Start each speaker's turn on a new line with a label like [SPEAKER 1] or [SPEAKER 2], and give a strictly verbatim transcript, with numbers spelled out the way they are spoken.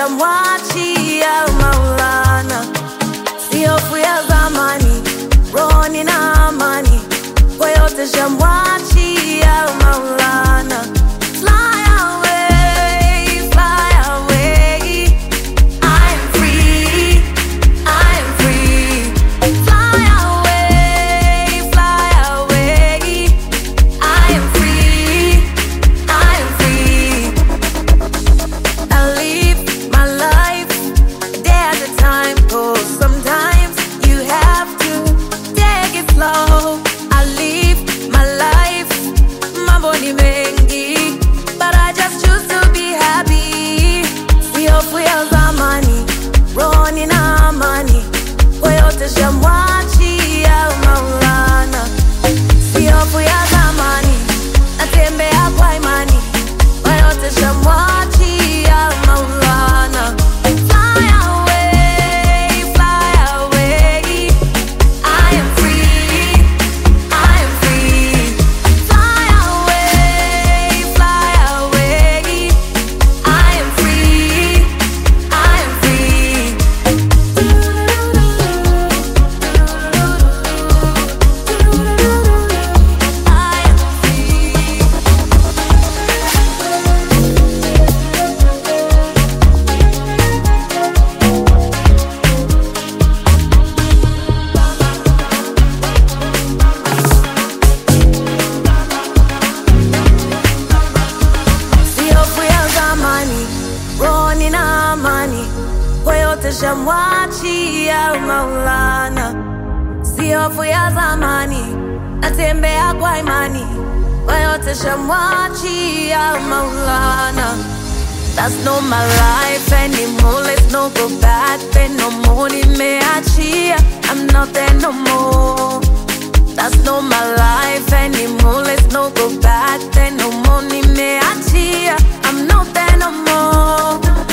[SPEAKER 1] shamwachia Maulana. Si hofu ya zamani, roho nina amani, kwa yote shamwachia Maulana. Fly away, fly away, I am free, I am free. Fly away, fly away, I am free, I am free. I live my life a day at a time, 'cause sometimes you have to take it slow. I live my life, mambo ni mengi, but I just choose to be happy. Si hofu ya zamani, roho nina amani, kwa yote shamwachia Maulana. Si hofu ya zamani, natembea kwa imani, kwa yote shamwachia Maulana. Fly away, fly away, I am free, I am free. Fly away, fly away, I am free, I am free. I am free. Si hofu ya zamani, roho nina amani, kwa yote shamwachia Maulana. Si hofu ya zamani, natembea kwa imani, kwa yote shamwachia Maulana. That's not my life anymore, let's not go back then no more. Nimeachia, I'm not there no more. That's not my life anymore, let's not go back then no more. Nimeachia, I'm not there no more.